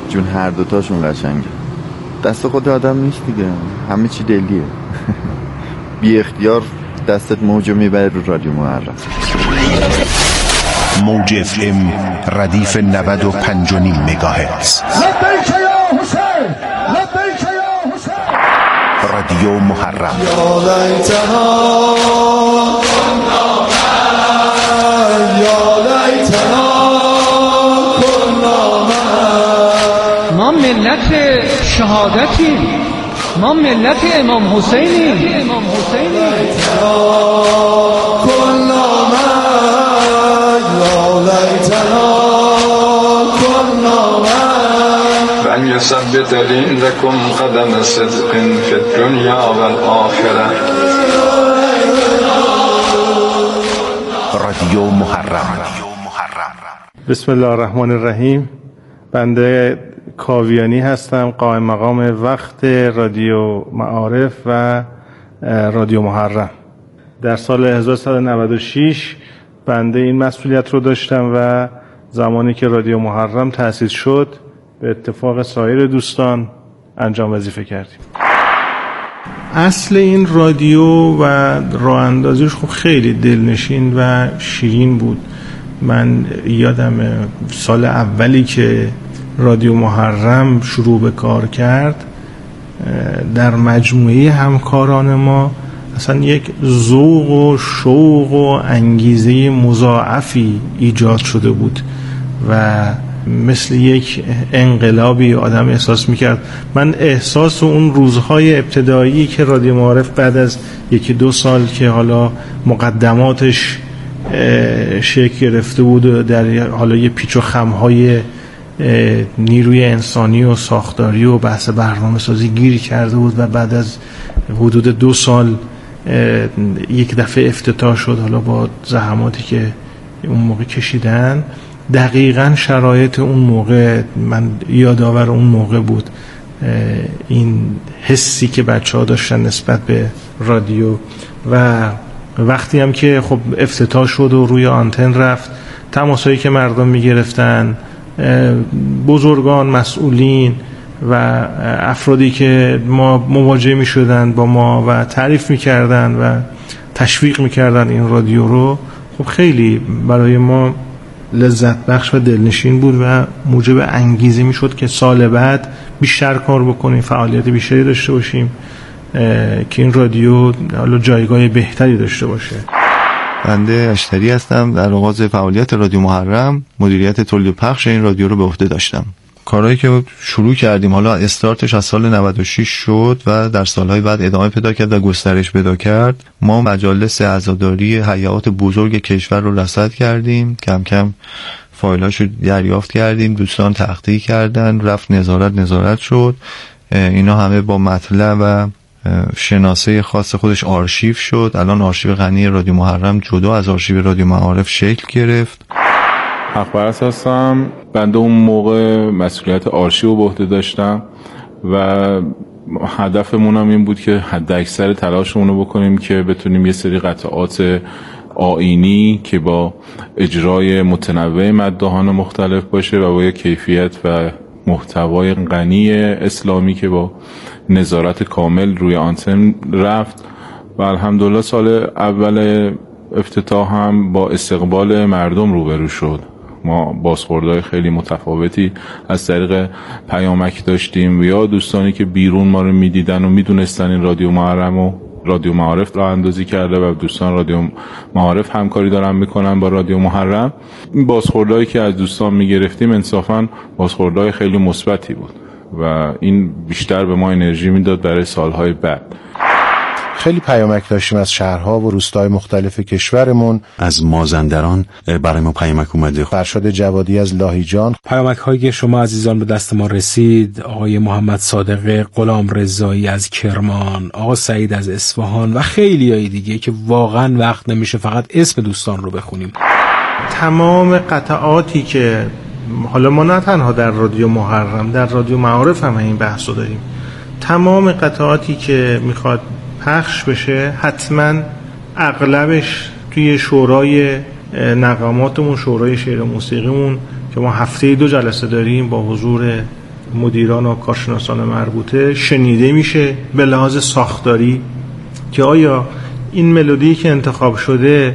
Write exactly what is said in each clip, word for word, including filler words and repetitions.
جون هر دوتاشون قشنگه. دست خود آدم نیست دیگه، همه چی دلیه. بی اختیار دستت موجو میبره رو رادیو محرم. موج اف ام ردیف نود و پنج و نیم مگاهرتز. رادیو محرم. ما ملت شهادتیم، ما ملت امام حسینیم. امام حسینیم. وأن يثبت لكم قدم صدق في الدنيا والآخرة. رادیو محرم. بسم الله الرحمن الرحیم. بنده کاویانی هستم، قائم مقام وقت رادیو معارف و رادیو محرم. در سال هزار و سیصد و نود و شش بنده این مسئولیت رو داشتم و زمانی که رادیو محرم تأسیس شد به اتفاق سایر دوستان انجام وظیفه کردیم. اصل این رادیو و راه اندازیش خب خیلی دلنشین و شیرین بود. من یادم سال اولی که رادیو محرم شروع به کار کرد، در مجموعه همکاران ما اصلا یک ذوق و شوق و انگیزه مضاعفی ایجاد شده بود و مثل یک انقلابی آدم احساس میکرد. من احساس اون روزهای ابتدایی که رادیو معارف بعد از یکی دو سال که حالا مقدماتش شکل گرفته بود، در حالا یه پیچ و خمهای نیروی انسانی و ساختاری و بحث برنامه سازی گیری کرده بود و بعد از حدود دو سال یک دفعه افتتاح شد، حالا با زحماتی که اون موقع کشیدن. دقیقاً شرایط اون موقع من یادآور اون موقع بود، این حسی که بچه ها داشتن نسبت به رادیو. و وقتی هم که خب افتتاح شد و روی آنتن رفت، تماسایی که مردم می گرفتن، بزرگان، مسئولین و افرادی که ما مواجه می شدن با ما و تعریف می کردن و تشویق می کردن این رادیو رو، خب خیلی برای ما لذت بخش و دلنشین بود و موجب انگیزه می شد که سال بعد بیشتر کار بکنیم، فعالیت بیشتری داشته باشیم که این رادیو حالا جایگاه بهتری داشته باشه. بنده اشتری هستم. در آغاز فعالیت رادیو محرم مدیریت تولید و پخش این رادیو رو به عهده داشتم. کارهایی که شروع کردیم، حالا استارتش از سال نود و شش شد و در سالهای بعد ادامه پیدا کرد و گسترش پیدا کرد. ما مجالس عزاداری هیئات بزرگ کشور رو رصد کردیم، کم کم فایلاشو دریافت کردیم، دوستان تحقیق کردن، رفت نظارت نظارت شد. اینا همه با مطلع و شناسه خاص خودش آرشیو شد. الان آرشیو غنی رادیو محرم جدا از آرشیو رادیو معارف شکل گرفت. حق پرست هستم. بنده اون موقع مسئولیت آرشیو به عهده داشتم و هدفمون هم این بود که حد اکثر تلاشمون رو بکنیم که بتونیم یه سری قطعات آیینی که با اجرای متنوع مداحان مختلف باشه و با یه کیفیت و محتوای غنی اسلامی که با نظارت کامل روی آنتن رفت و الحمدلله سال اول افتتاح هم با استقبال مردم روبرو شد. ما بازخوردهای خیلی متفاوتی از طریق پیامک داشتیم و یا دوستانی که بیرون ما رو میدیدن و میدونستن این رادیو محرم و رادیو معارف راه اندازی کرده و دوستان رادیو معارف همکاری دارن میکنن با رادیو محرم. این بازخوردهایی که از دوستان میگرفتیم انصافا بازخوردهای خیلی مثبتی بود و این بیشتر به ما انرژی میداد برای سالهای بعد. خیلی پیامک داشتیم از شهرها و روستاهای مختلف کشورمون. از مازندران برای ما پیامک اومده. فرشاد جوادی از لاهیجان. پیامک هایی شما عزیزان به دست ما رسید، آقای محمد صادق غلام رضایی از کرمان، آقا سعید از اصفهان و خیلی های دیگه که واقعا وقت نمیشه فقط اسم دوستان رو بخونیم. تمام قطعاتی که حالا ما نه تنها در رادیو محرم، در رادیو معارف هم این بحثو داریم، تمام قطعاتی که میخواد پخش بشه حتما اغلبش توی شورای نغماتمون، شورای شعر و موسیقیمون که ما هفته دو جلسه داریم با حضور مدیران و کارشناسان مربوطه شنیده میشه به لحاظ ساختاری که آیا این ملودی که انتخاب شده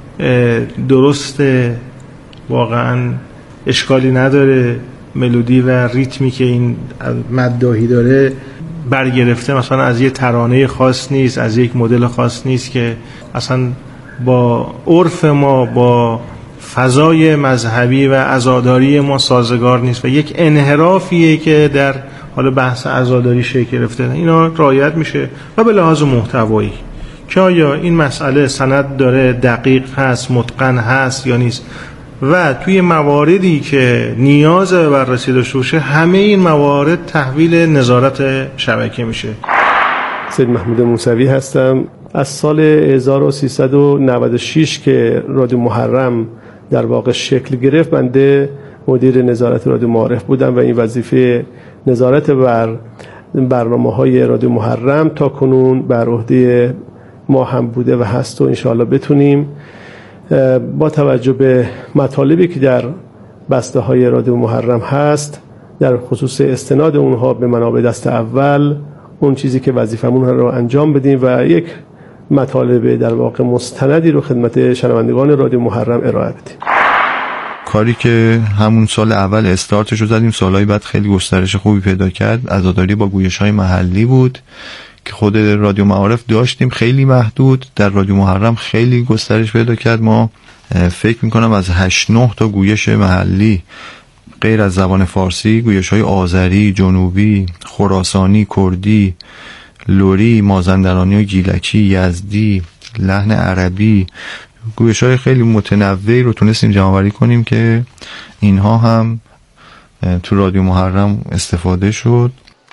درسته، واقعا اشکالی نداره، ملودی و ریتمی که این مداحی داره برگرفته مثلا از یه ترانه خاص نیست، از یک مدل خاص نیست که اصلا با عرف ما، با فضای مذهبی و عزاداری ما سازگار نیست و یک انحرافیه که در حال بحث عزاداری شکل گرفته. اینا رعایت میشه و به لحاظ محتوایی که آیا این مسئله سند داره، دقیق هست، متقن هست یا نیست و توی مواردی که نیاز به بررسی داشته باشه همه این موارد تحویل نظارت شبکه میشه. سید محمود موسوی هستم. از سال هزار و سیصد و نود و شش که رادیو محرم در واقع شکل گرفت بنده مدیر نظارت رادیو معارف بودم و این وظیفه نظارت بر برنامه‌های رادیو محرم تا کنون بر عهده ما هم بوده و هست و انشاءالله بتونیم با توجه به مطالبی که در بسته های رادیو محرم هست در خصوص استناد اونها به منابع دست اول اون چیزی که وظیفمون رو انجام بدیم و یک مطالب در واقع مستندی رو خدمت شنوندگان رادیو محرم ارائه بدیم. کاری که همون سال اول استارتش رو زدیم، سالهای بعد خیلی گسترش خوبی پیدا کرد. عزاداری با گویش‌های محلی بود که خود رادیو معارف داشتیم، خیلی محدود. در رادیو محرم خیلی گسترش پیدا کرد. ما فکر میکنم از هشت نه تا گویش محلی غیر از زبان فارسی، گویش‌های آذری، جنوبی، خراسانی، کردی، لوری، مازندرانی و گیلکی، یزدی، لحن عربی، گویش‌های خیلی متنوعی رو تونستیم جمع‌آوری کنیم که اینها هم تو رادیو محرم استفاده شد.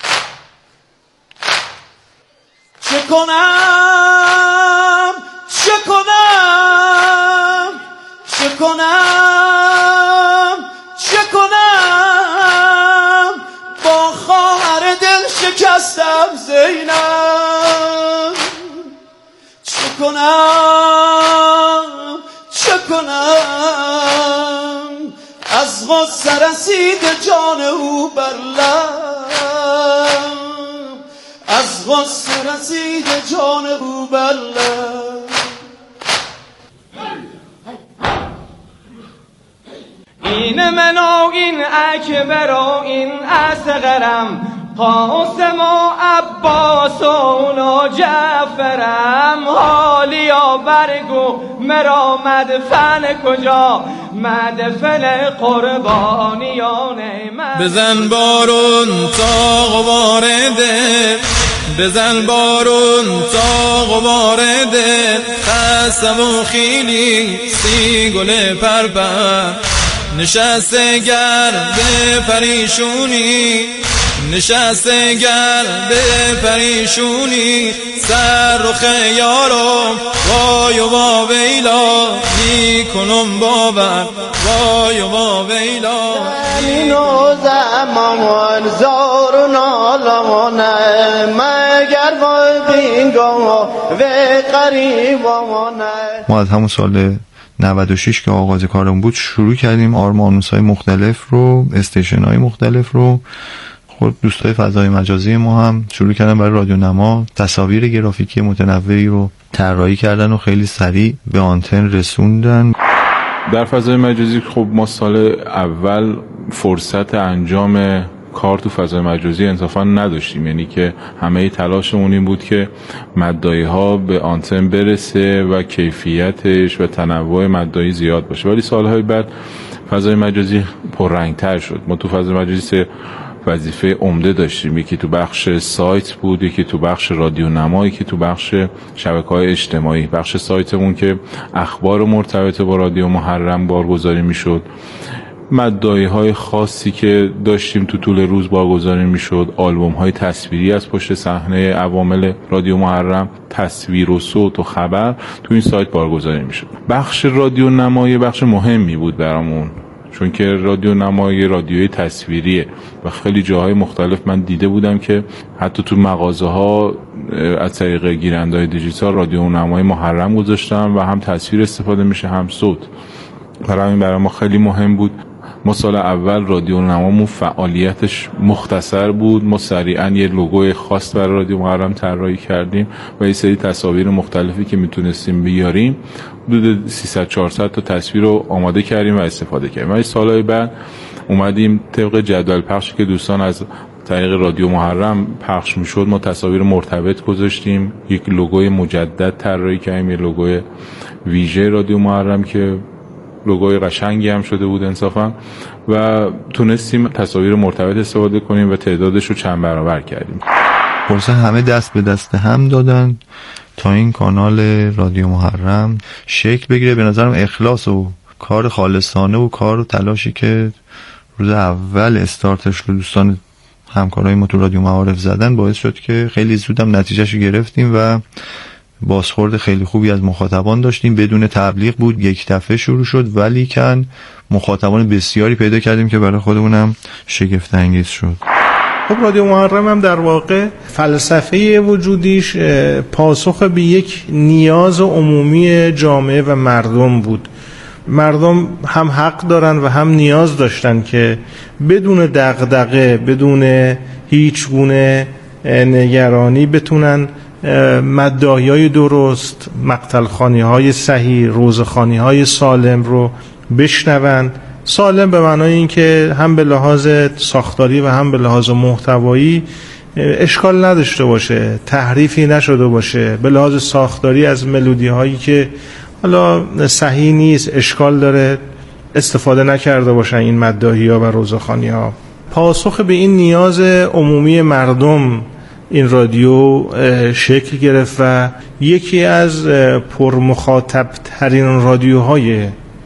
چه کنم چه کنم چه کنم چه کنم با خواهر دل شکستم زینب، چه کنم چه کنم از غصه رسید جان او بر لب، از غصه رسید جان او بر لب. این من و این اکبر و این اصغرم، قاسم و عباس و اونا جعفرم، حالیا برگو مرا مدفن کجا، مدفن قربانیان من. بزن بارون تا غبار دل، بزن بارون تا غبار دل، خستم و خیلی سی گل پرپر، نشسته گرد پریشونی، نشسته گرد پریشونی، سر رو خیارم وای و با ویلا، میکنم باور وای و با ویلا. اینو زمان زار و نالانه مگر وای بینگاه و قریبانه. ما از همون سال نود و شش که آغاز کارمون بود شروع کردیم آرمانوس‌های مختلف رو، استیشن‌های مختلف رو. خب دوستای فضای مجازی ما هم شروع کردن برای رادیو نما تصاویر گرافیکی متنوعی رو طراحی کردن و خیلی سریع به آنتن رسوندن. در فضای مجازی خب ما سال اول فرصت انجام کار تو فضای مجازی انصافا نداشتیم، یعنی که همه تلاشمون این بود که مدعی ها به آنتن برسه و کیفیتش و تنوع مدعی زیاد باشه. ولی سالهای بعد فضای مجازی پررنگ‌تر شد. ما تو فضای مجازی سه وظیفه عمده داشتیم، یکی تو بخش سایت بود، یکی تو بخش رادیو نما، یکی تو بخش شبکه‌های اجتماعی. بخش سایتمون که اخبار مرتبط با رادیو محرم بارگذاری میشد، مدعی های خاصی که داشتیم تو طول روز بارگذاری میشد، آلبوم های تصویری از پشت صحنه عوامل رادیو محرم، تصویر و صوت و خبر تو این سایت بارگذاری میشد. بخش رادیو نمایی بخش مهمی بود برامون، چون که رادیو نمایی رادیوی تصویریه و خیلی جاهای مختلف من دیده بودم که حتی تو مغازه ها از طریق گیرنده‌های دیجیتال رادیو نمایی محرم گذاشتن و هم تصویر استفاده میشه هم صوت. برای این برای ما خیلی مهم بود ما سال اول رادیو نمامون فعالیتش مختصر بود، ما سریعا یه لوگوی خاص برای رادیو محرم طراحی کردیم و یه سری تصاویر مختلفی که میتونستیم بیاریم، حدود سیصد چهارصد تا تصویر رو آماده کردیم و استفاده کردیم. ولی سالهای بعد اومدیم طبق جدول پخشی که دوستان از طریق رادیو محرم پخش میشد، ما تصاویر مرتبط گذاشتیم، یک لوگوی مجدد طراحی کردیم، یک لوگوی ویژه رادیو محرم که لوگوی قشنگی هم شده بود انصافا، و تونستیم تصاویر مرتبط استفاده کنیم و تعدادش رو چند برابر کردیم. خلاصه همه دست به دست هم دادن تا این کانال رادیو محرم شکل بگیره. به نظرم اخلاص و کار خالصانه و کار و تلاشی که روز اول استارتش رو دوستان همکارای ما تو رادیو معارف زدن باعث شد که خیلی زودم نتیجهشو گرفتیم و بازخورد خیلی خوبی از مخاطبان داشتیم. بدون تبلیغ بود، یک دفعه شروع شد، ولی کن مخاطبان بسیاری پیدا کردیم که برای خودمونم شگفت انگیز شد. خب رادیو محرم هم در واقع فلسفه وجودیش پاسخ به یک نیاز عمومی جامعه و مردم بود. مردم هم حق دارن و هم نیاز داشتن که بدون دغدغه، بدون هیچ گونه نگرانی بتونن مداحیای درست، مقتلخوانی‌های صحیح، روزخوانی‌های سالم رو بشنون. سالم به معنای این که هم به لحاظ ساختاری و هم به لحاظ محتوایی اشکال نداشته باشه، تحریفی نشده باشه، به لحاظ ساختاری از ملودی‌هایی که حالا صحیح نیست، اشکال داره، استفاده نکرده باشن این مداحی‌ها و روزخوانی‌ها. پاسخ به این نیاز عمومی مردم این رادیو شکل گرفت و یکی از پرمخاطب ترین رادیوهای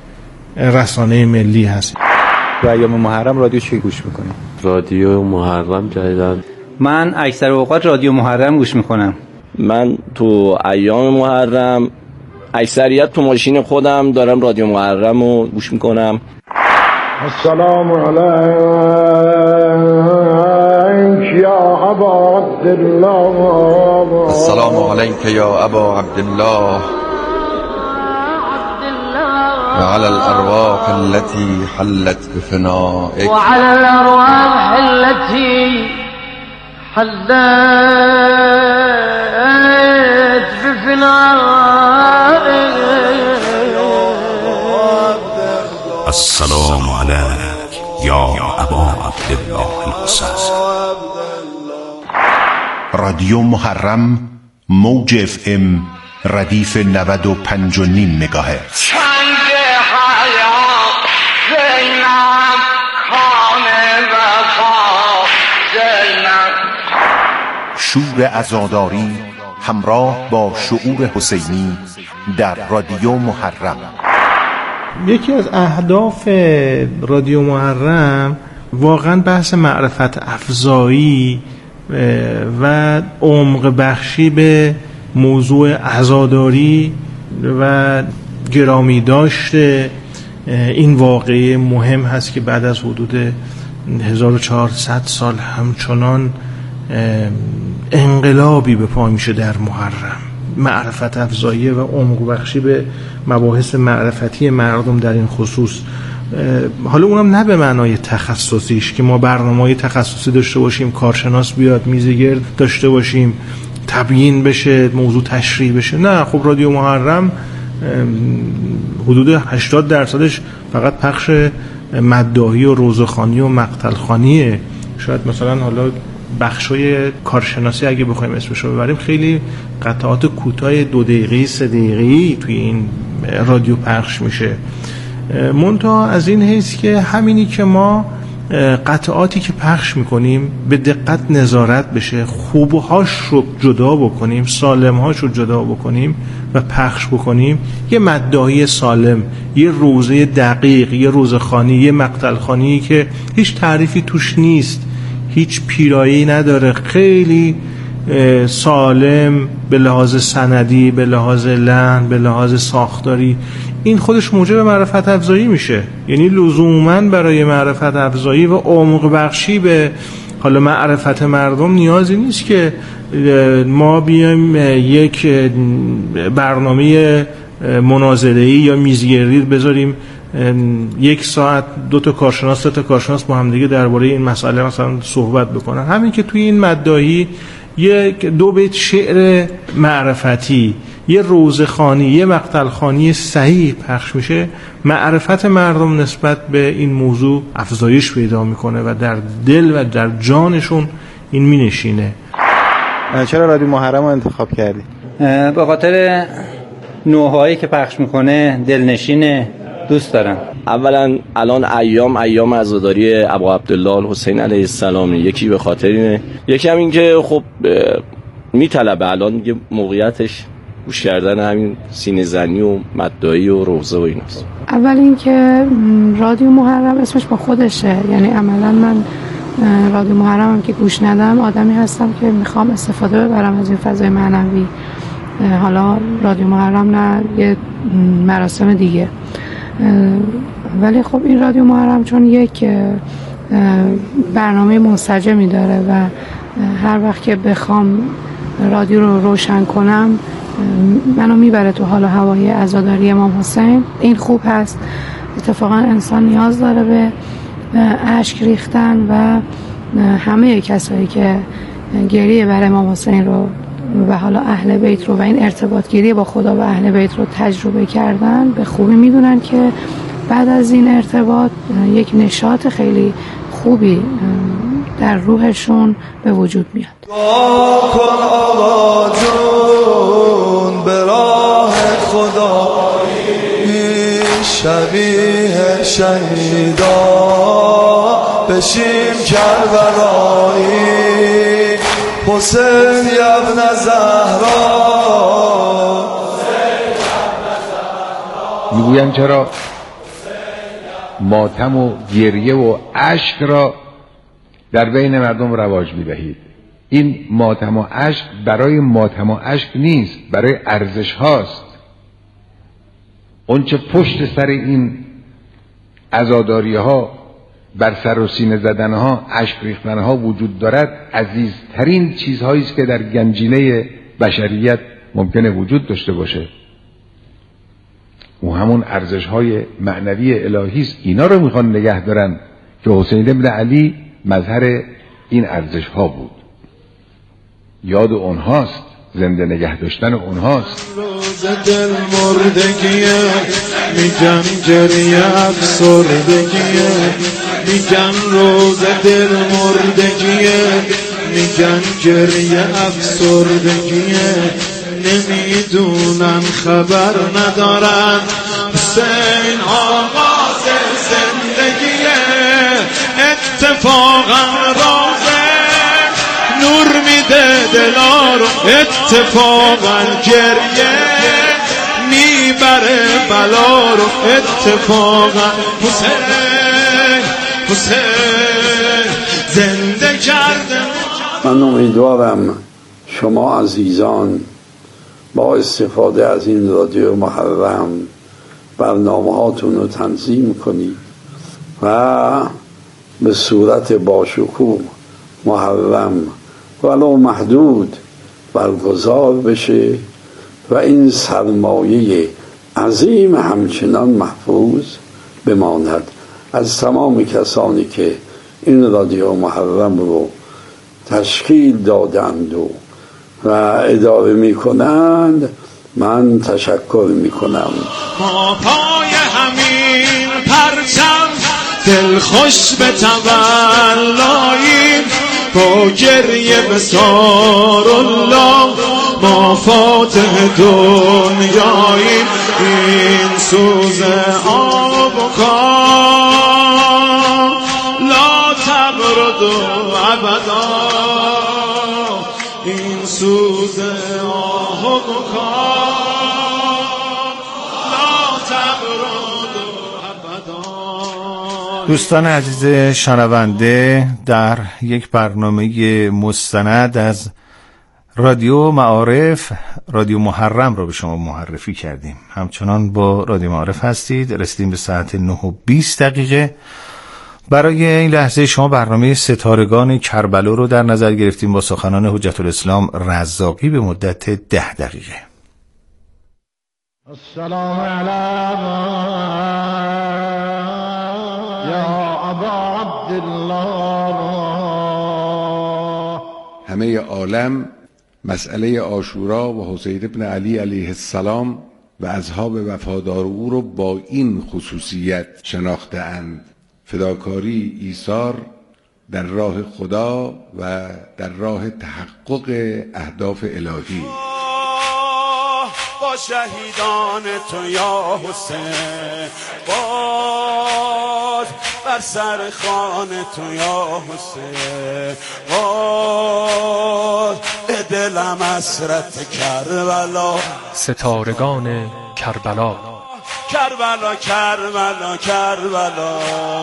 رسانه ملی هست. و ایام محرم رادیو چی گوش میکنی؟ رادیو محرم جدیدن من اکثر اوقات رادیو محرم گوش میکنم. من تو ایام محرم اکثریت تو ماشین خودم دارم رادیو محرم رو گوش میکنم. السلام علیک یا ابا عبدالله. السلام علیک یا ابا عبدالله وعلى الأرواح التي حلت بفنائك وعلى الأرواح التي حلت بفنائك. السلام عليك يا أبا عبدالله الحسن. رادیو محرم موج اف ام ردیف نود و پنج و نیم مگاهرتز. شور عزاداری همراه با شعور حسینی در رادیو محرم. یکی از اهداف رادیو محرم واقعا بحث معرفت افزایی و عمق بخشی به موضوع عزاداری و گرامی داشته این واقعه مهم هست که بعد از حدود هزار و چهارصد سال همچنان انقلابی به پا میشه در محرم. معرفت افزایی و عمق بخشی به مباحث معرفتی مردم در این خصوص، حالا اونم نه به معنای تخصصیش که ما برنامه‌های تخصصی داشته باشیم، کارشناس بیاد میزگرد داشته باشیم، تبیین بشه، موضوع تشریح بشه. نه، خب رادیو محرم حدود هشتاد درصدش فقط پخش مداحی و روزخوانی و مقتلخوانیه. شاید مثلا حالا بخشای کارشناسی اگه بخوایم اسمش رو ببریم خیلی قطعات کوتاه دو دقیقه‌ای سه دقیقه‌ای توی این رادیو پخش میشه. منتها از این حیث که همینی که ما قطعاتی که پخش میکنیم به دقت نظارت بشه، خوبهاش رو جدا بکنیم، سالمهاش رو جدا بکنیم و پخش بکنیم، یه مداحی سالم، یه روزه دقیق، یه روزخوانی، یه مقتلخوانی که هیچ تعریفی توش نیست، هیچ پیرایی نداره، خیلی سالم به لحاظ سندی، به لحاظ لحن، به لحاظ ساختاری، این خودش موجب معرفت افزایی میشه. یعنی لزوماً برای معرفت افزایی و عمق بخشی به حالا معرفت مردم نیازی نیست که ما بیایم یک برنامه مناظره‌ای یا میزگردی بذاریم یک ساعت دو تا کارشناس سه تا کارشناس با هم دیگه درباره این مسئله مثلا صحبت بکنن. همین که توی این مداحی یک دو بیت شعر معرفتی، یه روزخوانی، یه مقتلخوانی صحیح پخش میشه، معرفت مردم نسبت به این موضوع افزایش پیدا میکنه و در دل و در جانشون این مینشینه. چرا رادیو محرم رو انتخاب کردی؟ به خاطر نوعهایی که پخش میکنه دلنشینه، دوست دارم. اولا الان ایام ایام عزاداری ابا عبدالله الحسین علیه السلام، یکی به خاطر اینه، یکی هم این که خب میطلبه الان دیگه موقعیتش گوش کردن همین سینه زنی و مدعی و روزه و ایناست. اول این که رادیو محرم اسمش با خودشه، یعنی عملا من رادیو محرمم که گوش ندم آدمی هستم که میخوام استفاده ببرم از این فضای معنوی. حالا رادیو محرم نه یه مراسم دیگه، ولی خب این رادیو محرم چون یک برنامه منسجمی داره و هر وقت که بخوام رادیو رو روشن کنم منو میبره تو حال و هوای عزاداری امام حسین. این خوب هست. اتفاقا انسان نیاز داره به اشک ریختن و همه کسایی که گریه بر امام حسین رو و حالا اهل بیت رو و این ارتباط گیری با خدا و اهل بیت رو تجربه کردن به خوبی میدونن که بعد از این ارتباط یک نشاط خیلی خوبی در روحشون به وجود میاد. دعا کن آقا جون به راه خدا، شبیه شهیدا بشیم کربلایی، حسین ابن زهرا. میگویم چرا ماتم و گریه و اشک را در بین مردم رواج میدهید؟ این ماتم و اشک برای ماتم و اشک نیست، برای ارزش هاست. اون چه پشت سر این عزاداری ها، بر سر و سینه زدن ها، اشک ریختن ها وجود دارد، عزیزترین چیزهایی است که در گنجینه بشریت ممکنه وجود داشته باشه. او همون ارزش های معنوی الهی است. اینا رو میخوان نگه دارن که حسین ابن علی مظهر این ارزش ها بود. یاد اونهاست، زنده نگه داشتن اونهاست. روز دل مردگیه میگن گریه افسردگیه، میگن روز دل مردگیه میگن گریه افسردگیه، نمیدونن خبر ندارن حسین آغاز زندگیه، اتفاقا روزه نور میده دلا رو، اتفاقا گریه میبره بلا رو، اتفاقا حسین حسین زنده کرده. من امیدوارم شما عزیزان با استفاده از این رادیو محرم برنامه هاتون رو تنظیم کنید و به صورت باشکوه محرم ولو محدود برگزار بشه و این سرمایه عظیم همچنان محفوظ بماند. از تمام کسانی که این رادیو محرم رو تشکیل دادند و و اداره می کنند من تشکر می کنم. ما پای همین پرچم دل خوش به تولاییم، با گریه به سار الله ما فاتح دنیاییم. این سوز آب و کام لا تبرد ابدا، این سوز آب و کام لا تبرد ابدا. دوستان عزیز شنونده، در یک برنامه مستند از رادیو معارف، رادیو محرم رو به شما معرفی کردیم. همچنان با رادیو معارف هستید. رسیدیم به ساعت نه و بیست دقیقه. برای این لحظه شما برنامه ستارگان کربلا رو در نظر گرفتیم با سخنان حجت الاسلام رزاقی به مدت ده دقیقه. السلام علیکم الله. همه عالم مسئله عاشورا و حسین ابن علی علیه السلام و اصحاب وفادار او رو با این خصوصیت شناخته‌اند: فداکاری، ایثار در راه خدا و در راه تحقق اهداف الهی. با شهیدان تو یا حسین، باد بر سر خان تو یا حسین، باد به دلم حسرت کربلا. ستارگان کربلا، کربلا کربلا کربلا.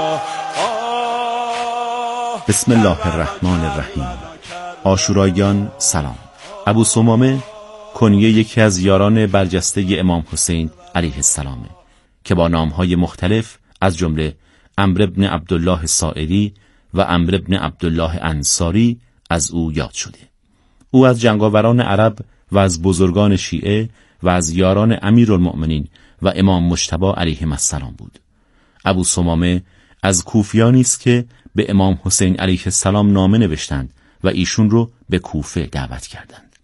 بسم الله الرحمن الرحیم. عاشوراییان سلام. ابو ثمامه کنیه یکی از یاران برجسته امام حسین علیه السلام که با نامهای مختلف از جمله عمرو بن عبدالله ساعدی و عمرو بن عبدالله انصاری از او یاد شده. او از جنگاوران عرب و از بزرگان شیعه و از یاران امیرالمؤمنین و امام مجتبی علیهم السلام بود. ابو ثمامه از کوفیانی است که به امام حسین علیه السلام نامه نوشتند و ایشون رو به کوفه دعوت کردند.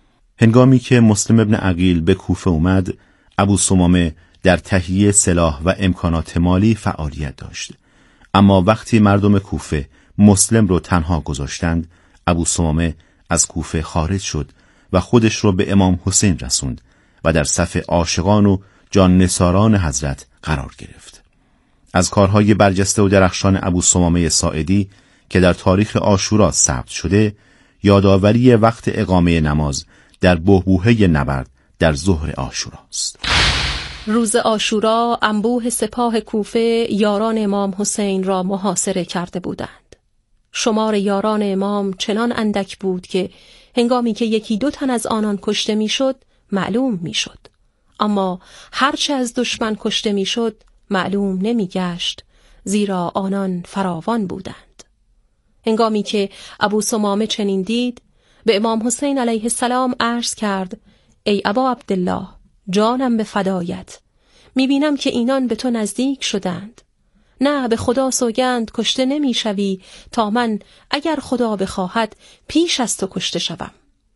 هنگامی که مسلم ابن عقیل به کوفه اومد، ابو ثمامه در تهیه سلاح و امکانات مالی فعالیت داشت. اما وقتی مردم کوفه مسلم رو تنها گذاشتند، ابو ثمامه از کوفه خارج شد و خودش رو به امام حسین رسوند و در صف عاشقان و جان نثاران حضرت قرار گرفت. از کارهای برجسته و درخشان ابو ثمامه ساعدی که در تاریخ عاشورا ثبت شده، یادآوری وقت اقامه نماز در بحبوحه نبرد در ظهر عاشورا است. روز عاشورا انبوه سپاه کوفه یاران امام حسین را محاصره کرده بودند. شمار یاران امام چنان اندک بود که هنگامی که یکی دو تن از آنان کشته میشد معلوم میشد، اما هرچه از دشمن کشته میشد معلوم نمیگشت، زیرا آنان فراوان بودند. هنگامی که ابو ثمامه چنین دید، به امام حسین علیه السلام عرض کرد: ای ابا عبدالله، جانم به فدایت، میبینم که اینان به تو نزدیک شدند. نه، به خدا سوگند کشته نمیشوی تا من اگر خدا بخواهد پیش از تو کشته شوم.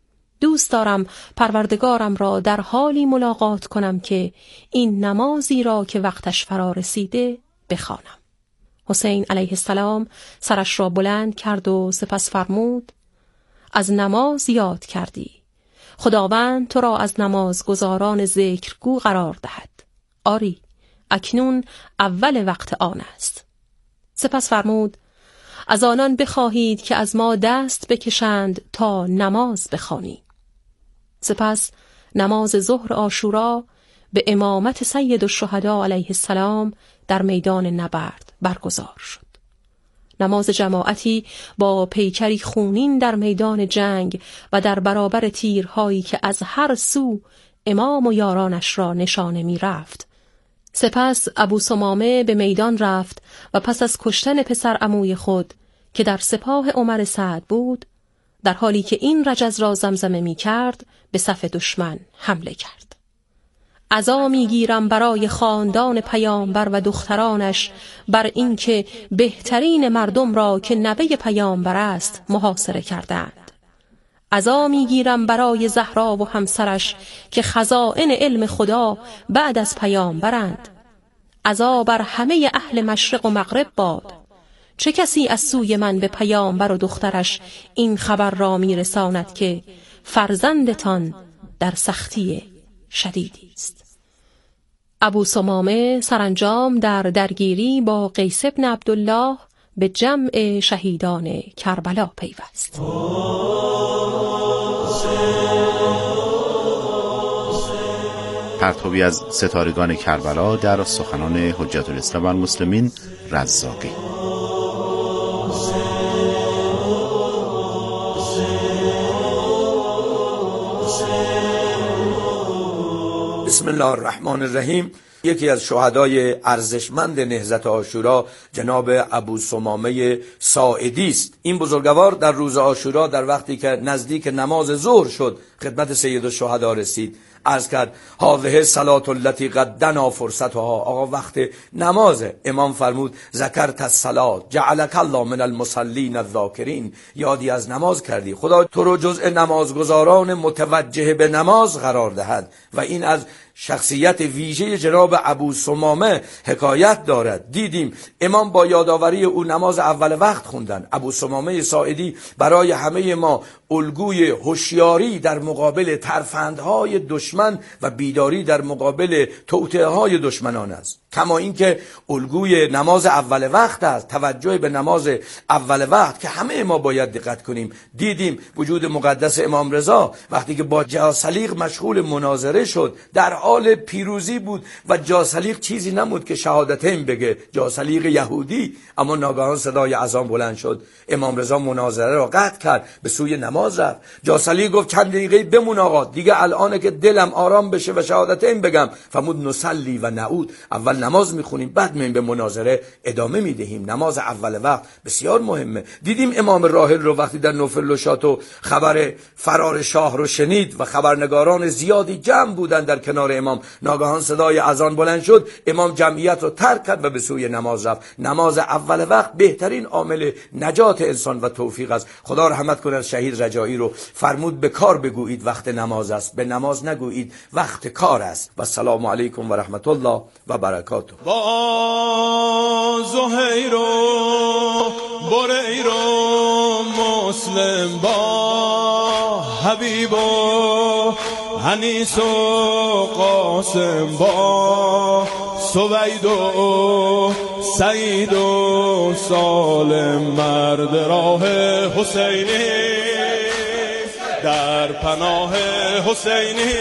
دوست دارم پروردگارم را در حالی ملاقات کنم که این نمازی را که وقتش فرا رسیده بخوانم. حسین علیه السلام سرش را بلند کرد و سپس فرمود: از نماز یاد کردی، خداوند تو را از نماز گزاران ذکرگو قرار دهد. آری، اکنون اول وقت آن است. سپس فرمود: از آنان بخواهید که از ما دست بکشند تا نماز بخوانی. سپس نماز ظهر عاشورا به امامت سید الشهدا علیه السلام در میدان نبرد برگزار شد. نماز جماعتی با پیکری خونین در میدان جنگ و در برابر تیرهایی که از هر سو امام و یارانش را نشانه می رفت. سپس ابو ثمامه به میدان رفت و پس از کشتن پسر عموی خود که در سپاه عمر سعد بود، در حالی که این رجز را زمزمه می کرد، به صف دشمن حمله کرد. عزا می گیرم برای خاندان پیامبر و دخترانش بر اینکه بهترین مردم را که نوه پیامبر است محاصره کردند. عزا می گیرم برای زهرا و همسرش که خزائن علم خدا بعد از پیامبرند. عزا بر همه اهل مشرق و مغرب باد. چه کسی از سوی من به پیامبر و دخترش این خبر را می رساند که فرزندتان در سختی شدیدی است. ابو ثمامه سرانجام در درگیری با قیس بن عبدالله به جمع شهیدان کربلا پیوست. پرتوی از ستارگان کربلا در سخنان حجت الاسلام والمسلمین رزاقی. بسم الله الرحمن الرحیم. یکی از شهدای ارزشمند نهضت عاشورا جناب ابو ثمامه ساعدی است. این بزرگوار در روز عاشورا در وقتی که نزدیک نماز ظهر شد خدمت سید الشهدا رسید. عرض کرد هذه صلاة التي قد دنا فرصتها. آقا وقت نمازه. امام فرمود ذکرت الصلاة جعلک الله من المصلین الذاکرین، یادی از نماز کردی، خدا تو رو جزء نمازگزاران متوجه به نماز قرار دهد. و این از شخصیت ویژه جناب ابو ثمامه حکایت دارد. دیدیم امام با یادآوری او نماز اول وقت خوندن. ابو ثمامه ساعدی برای همه ما الگوی هوشیاری در مقابل ترفندهای دشمن و بیداری در مقابل توطئه‌های دشمنان است. کما اینکه الگوی نماز اول وقت است، توجه به نماز اول وقت که همه ما باید دقت کنیم. دیدیم وجود مقدس امام رضا وقتی که با جاثلیق مشغول مناظره شد در حال پیروزی بود و جاثلیق چیزی نمود که شهادتین بگه، جاثلیق یهودی، اما ناگهان صدای اذان بلند شد. امام رضا مناظره را قطع کرد، به سوی نماز رفت. جاثلیق گفت چند دقیقه بمون آقا، دیگه الانه که دلم آرام بشه و شهادتین بگم. فرمود نصلی و نعود، اول نماز میخونیم بعد میایم به مناظره ادامه میدهیم. نماز اول وقت بسیار مهمه. دیدیم امام راحل رو وقتی در نوفل شاتو خبر فرار شاه رو شنید و خبرنگاران زیادی جمع بودن در کنار امام، ناگهان صدای اذان بلند شد، امام جمعیت رو ترک کرد و به سوی نماز رفت. نماز اول وقت بهترین عامل نجات انسان و توفیق است. خدا رحمت کنه شهید رجایی رو، فرمود به کار بگویید وقت نماز است، به نماز نگویید وقت کار است. و السلام علیکم و رحمت الله و برکاته. با زهیر و بریر و مسلم، با حبیب و انیس و قاسم، با سوید و سعید و سالم، مرد راه حسینی در پناه حسینی،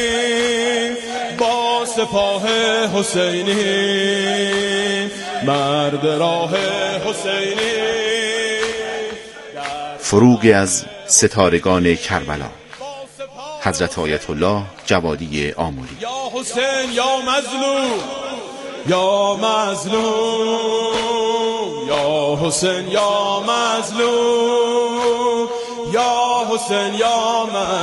با سپاه حسینی مرد راه حسینی. فروغی از ستارگان کربلا، حضرت آیت الله جوادی آملی. یا حسین یا مظلوم، یا مظلوم، یا حسین یا مظلوم، یا حسین یا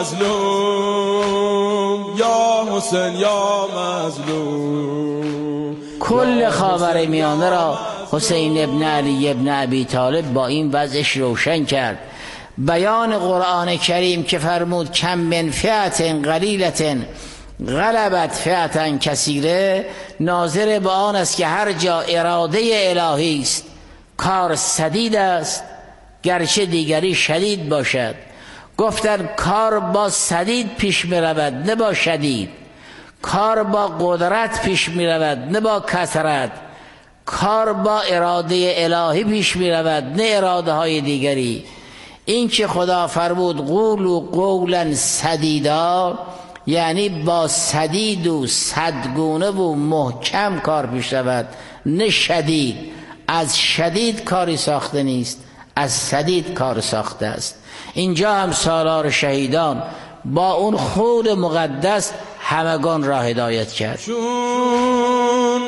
مظلوم، یا حسین یا مظلوم. کل خاورمیانه را حسین ابن علی ابن ابی طالب با این وضعش روشن کرد. بیان قرآن کریم که فرمود کم من فئة قلیلة غلبت فئة کثیره، ناظر به آن است که هر جا اراده الهی است کار سدید است گرچه دیگری شدید باشد. گفتن کار با سدید پیش می رود نه با شدید، کار با قدرت پیش می رود نه با کثرت، کار با اراده الهی پیش می رود نه اراده های دیگری. این که خدا فرمود قولوا قولا سدیدا، یعنی با سدید و صدگونه و محکم کار پیش رود نه شدید. از شدید کاری ساخته نیست، از سدید کار ساخته است. اینجا هم سالار شهیدان با اون خود مقدس همگان را هدایت کرد. چون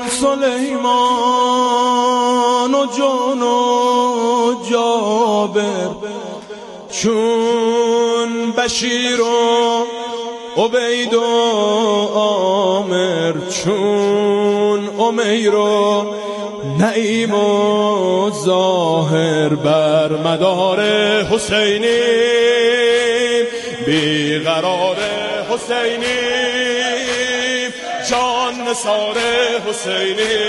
سلیمان و جان و جابر، چون بشیر و عبید و عامر، چون امیر و نعیم و ظاهر، بر مدار حسینی بیقرار حسینی، جان نثار حسینی،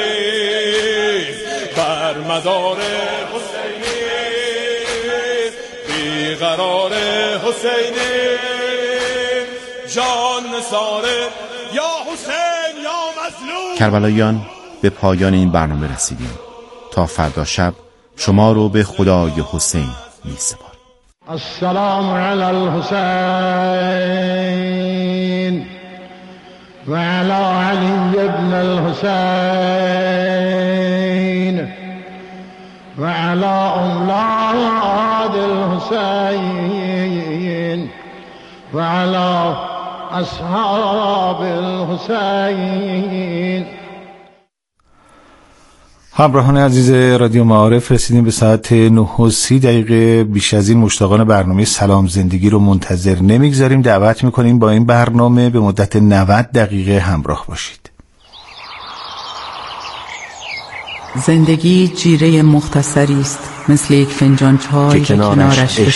بر مدار حسینی بیقرار حسینی، جان نثار یا حسین یا مظلوم. کربلاییان به پایان این برنامه رسیدیم. تا فردا شب شما رو به خدای حسین می سپارم. السلام علی الحسین و علی علی ابن الحسین و علی اولاد الحسین و علی اصحاب الحسین. همراهان عزیز رادیو معارف، رسیدیم به ساعت نه و سی دقیقه. بیش از این مشتاقان برنامه سلام زندگی رو منتظر نمیگذاریم. دعوت میکنیم با این برنامه به مدت نود دقیقه همراه باشید. زندگی جیره مختصری است، مثل یک فنجان چای که کنارش